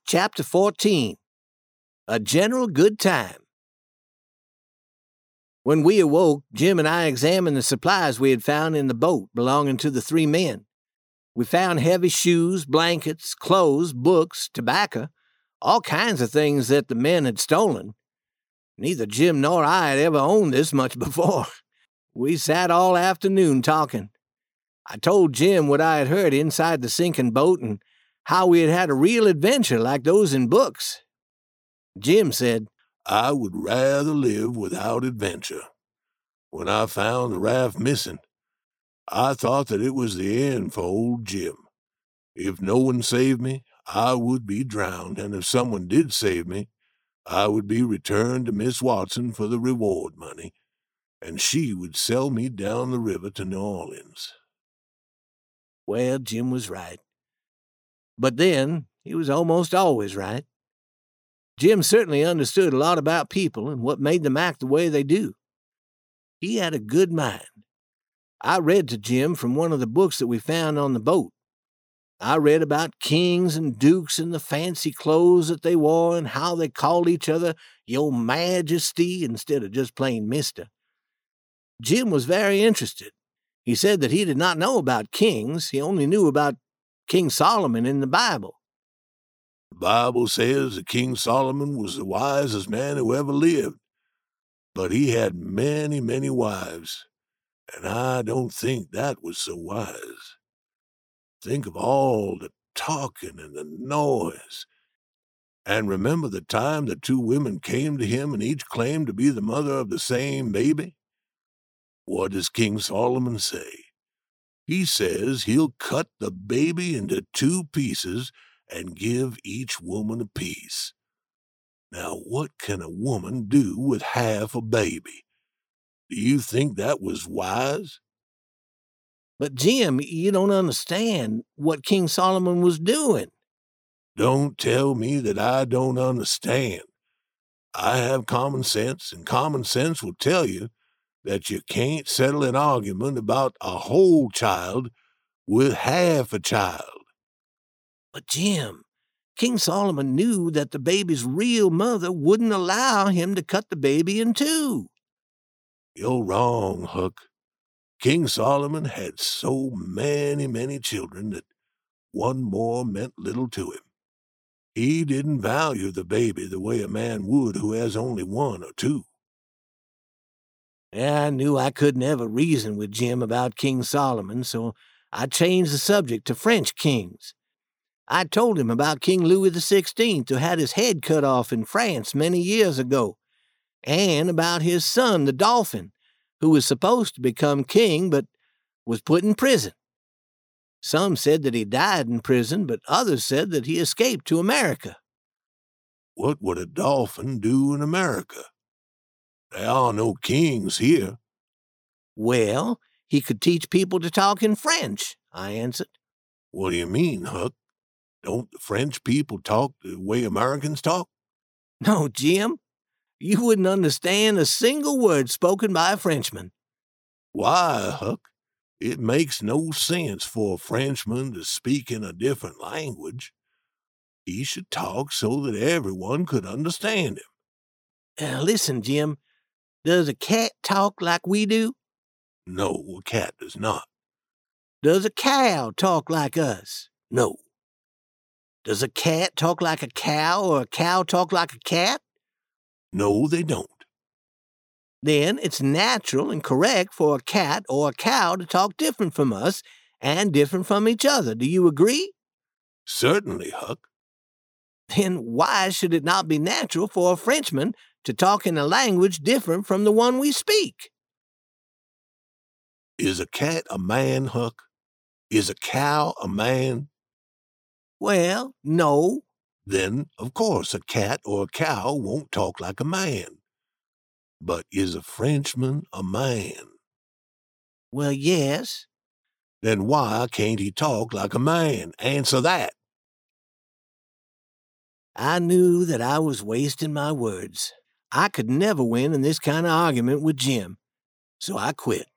Chapter 14. A General Good Time. When we awoke, Jim and I examined the supplies we had found in the boat belonging to the 3 men. We found heavy shoes, blankets, clothes, books, tobacco, all kinds of things that the men had stolen. Neither Jim nor I had ever owned this much before. We sat all afternoon talking. I told Jim what I had heard inside the sinking boat and how we had had a real adventure like those in books. Jim said, "I would rather live without adventure. When I found the raft missing, I thought that it was the end for old Jim. If no one saved me, I would be drowned, and if someone did save me, I would be returned to Miss Watson for the reward money, and she would sell me down the river to New Orleans." Well, Jim was right. But then, he was almost always right. Jim certainly understood a lot about people and what made them act the way they do. He had a good mind. I read to Jim from one of the books that we found on the boat. I read about kings and dukes and the fancy clothes that they wore and how they called each other Your Majesty instead of just plain Mister. Jim was very interested. He said that he did not know about kings. He only knew about King Solomon in the Bible. The Bible says that King Solomon was the wisest man who ever lived, but he had many, many wives, and I don't think that was so wise. Think of all the talking and the noise. And remember the time that 2 women came to him and each claimed to be the mother of the same baby? What does King Solomon say? He says he'll cut the baby into 2 pieces and give each woman a piece. Now, what can a woman do with half a baby? Do you think that was wise? But Jim, you don't understand what King Solomon was doing. Don't tell me that I don't understand. I have common sense, and common sense will tell you that you can't settle an argument about a whole child with half a child. But Jim, King Solomon knew that the baby's real mother wouldn't allow him to cut the baby in 2. You're wrong, Huck. King Solomon had so many, many children that one more meant little to him. He didn't value the baby the way a man would who has only 1 or 2. I knew I couldn't ever reason with Jim about King Solomon, so I changed the subject to French kings. I told him about King Louis XVI, who had his head cut off in France many years ago, and about his son, the Dauphin, who was supposed to become king but was put in prison. Some said that he died in prison, but others said that he escaped to America. What would a dolphin do in America? There are no kings here. Well, he could teach people to talk in French, I answered. What do you mean, Huck? Don't the French people talk the way Americans talk? No, Jim. You wouldn't understand a single word spoken by a Frenchman. Why, Huck? It makes no sense for a Frenchman to speak in a different language. He should talk so that everyone could understand him. Listen, Jim. Does a cat talk like we do? No, a cat does not. Does a cow talk like us? No. Does a cat talk like a cow or a cow talk like a cat? No, they don't. Then it's natural and correct for a cat or a cow to talk different from us and different from each other. Do you agree? Certainly, Huck. Then why should it not be natural for a Frenchman to talk in a language different from the one we speak? Is a cat a man, Huck? Is a cow a man? Well, no. Then, of course, a cat or a cow won't talk like a man. But is a Frenchman a man? Well, yes. Then why can't he talk like a man? Answer that. I knew that I was wasting my words. I could never win in this kind of argument with Jim, so I quit.